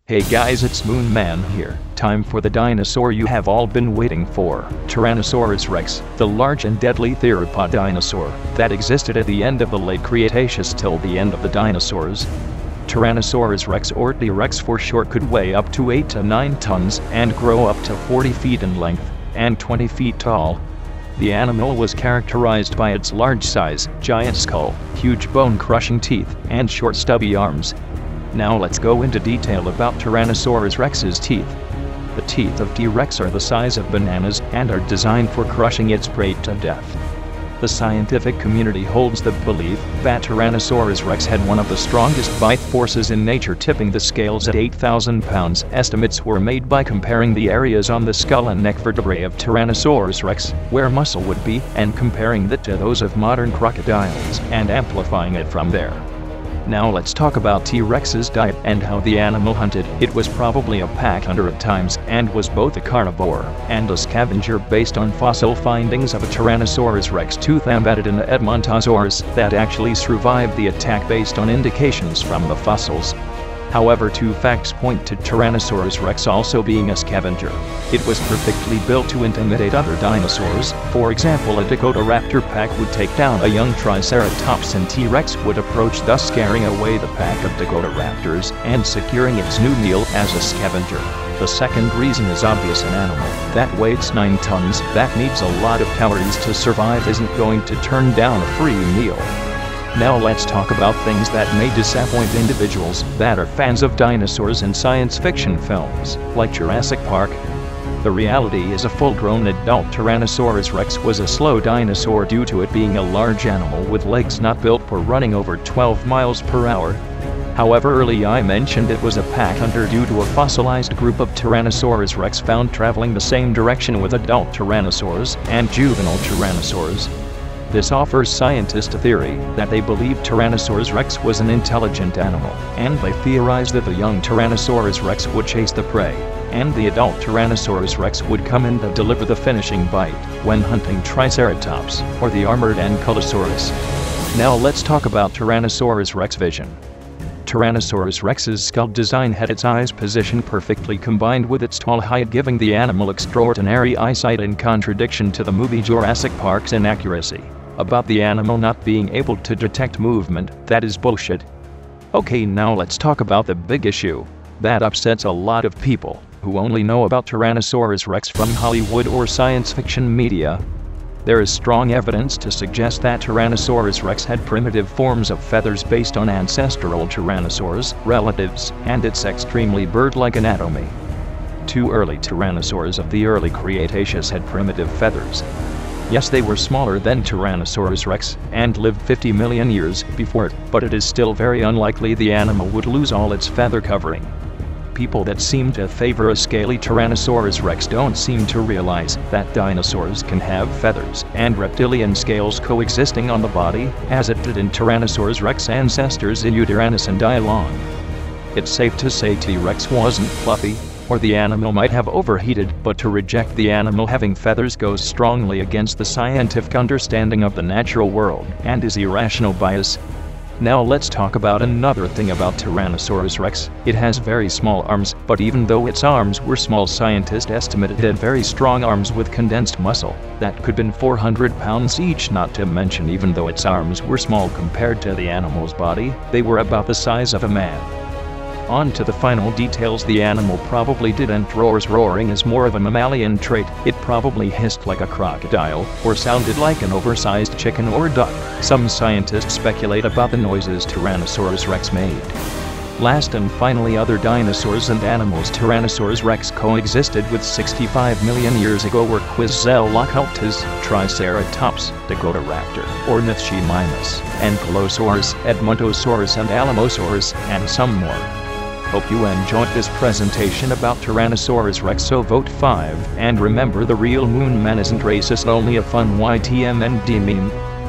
Hey guys, it's Moon Man here. Time for the dinosaur you have all been waiting for. Tyrannosaurus rex, the large and deadly theropod dinosaur that existed at the end of the late Cretaceous till the end of the dinosaurs. Tyrannosaurus rex, or T-Rex for short, could weigh up to 8 to 9 tons and grow up to 40 feet in length and 20 feet tall. The animal was characterized by its large size, giant skull, huge bone-crushing teeth, and short stubby arms. Now let's go into detail about Tyrannosaurus rex's teeth. The teeth of T-Rex are the size of bananas and are designed for crushing its prey to death. The scientific community holds the belief that Tyrannosaurus rex had one of the strongest bite forces in nature, tipping the scales at 8,000 pounds. Estimates were made by comparing the areas on the skull and neck vertebrae of Tyrannosaurus rex, where muscle would be, and comparing that to those of modern crocodiles, and amplifying it from there. Now let's talk about T-Rex's diet and how the animal hunted. It was probably a pack hunter at times, and was both a carnivore and a scavenger based on fossil findings of a Tyrannosaurus rex tooth embedded in the Edmontosaurus that actually survived the attack based on indications from the fossils. However, two facts point to Tyrannosaurus rex also being a scavenger. It was perfectly built to intimidate other dinosaurs. For example, a Dakotaraptor pack would take down a young Triceratops and T-Rex would approach, thus scaring away the pack of Dakotaraptors and securing its new meal as a scavenger. The second reason is obvious: an animal that weighs 9 tons, that needs a lot of calories to survive, isn't going to turn down a free meal. Now let's talk about things that may disappoint individuals that are fans of dinosaurs in science fiction films, like Jurassic Park. The reality is a full-grown adult Tyrannosaurus rex was a slow dinosaur due to it being a large animal with legs not built for running over 12 miles per hour. However, earlier I mentioned it was a pack hunter due to a fossilized group of Tyrannosaurus rex found traveling the same direction with adult tyrannosaurs and juvenile tyrannosaurs. This offers scientists a theory that they believe Tyrannosaurus rex was an intelligent animal, and they theorize that the young Tyrannosaurus rex would chase the prey, and the adult Tyrannosaurus rex would come in to deliver the finishing bite when hunting Triceratops or the armored Ankylosaurus. Now let's talk about Tyrannosaurus rex vision. Tyrannosaurus rex's skull design had its eyes positioned perfectly, combined with its tall height, giving the animal extraordinary eyesight, in contradiction to the movie Jurassic Park's inaccuracy about the animal not being able to detect movement. That is bullshit. Okay, now let's talk about the big issue that upsets a lot of people who only know about Tyrannosaurus rex from Hollywood or science fiction media. There is strong evidence to suggest that Tyrannosaurus rex had primitive forms of feathers based on ancestral tyrannosaurs relatives and its extremely bird-like anatomy. Two early tyrannosaurs of the early Cretaceous had primitive feathers. Yes, they were smaller than Tyrannosaurus rex and lived 50 million years before it, but it is still very unlikely the animal would lose all its feather covering. People that seem to favor a scaly Tyrannosaurus rex don't seem to realize that dinosaurs can have feathers and reptilian scales coexisting on the body, as it did in Tyrannosaurus rex ancestors Yutyrannus and Dilon. It's safe to say T-Rex wasn't fluffy, or the animal might have overheated, but to reject the animal having feathers goes strongly against the scientific understanding of the natural world and is irrational bias. Now let's talk about another thing about Tyrannosaurus rex. It has very small arms, but even though its arms were small, scientists estimated it had very strong arms with condensed muscle that could be 400 pounds each. Not to mention, even though its arms were small compared to the animal's body, they were about the size of a man. On to the final details. The animal probably didn't roar, as roaring is more of a mammalian trait. It probably hissed like a crocodile, or sounded like an oversized chicken or duck. Some scientists speculate about the noises Tyrannosaurus rex made. Last and finally, other dinosaurs and animals Tyrannosaurus rex coexisted with 65 million years ago were Quetzalcoatlus, Triceratops, Dakotaraptor, Ornithomimus, Ankylosaurus, Edmontosaurus and Alamosaurus, and some more. Hope you enjoyed this presentation about Tyrannosaurus rex, so vote 5, and remember, the real Moon Man isn't racist, only a fun YTMND meme.